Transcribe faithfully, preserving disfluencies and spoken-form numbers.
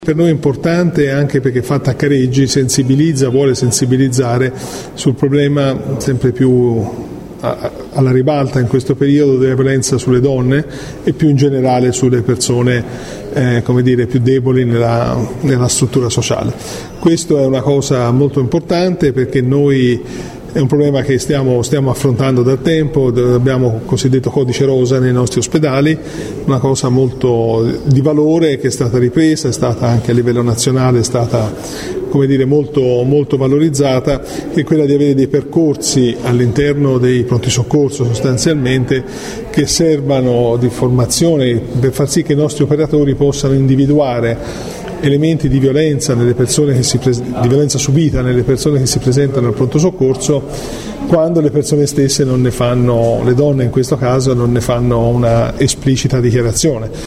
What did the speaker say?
Per noi è importante anche perché fa Taccareggi, sensibilizza, vuole sensibilizzare sul problema sempre più alla ribalta in questo periodo della violenza sulle donne e più in generale sulle persone eh, come dire, più deboli nella, nella struttura sociale. Questo è una cosa molto importante perché noi è un problema che stiamo, stiamo affrontando da tempo, abbiamo il cosiddetto codice rosa nei nostri ospedali, una cosa molto di valore che è stata ripresa, è stata anche a livello nazionale, è stata come dire, molto, molto valorizzata, che è quella di avere dei percorsi all'interno dei pronti soccorso sostanzialmente che servano di formazione per far sì che i nostri operatori possano individuare elementi di violenza nelle persone che si pres- di violenza subita nelle persone che si presentano al pronto soccorso quando le persone stesse non ne fanno, le donne in questo caso, non ne fanno una esplicita dichiarazione.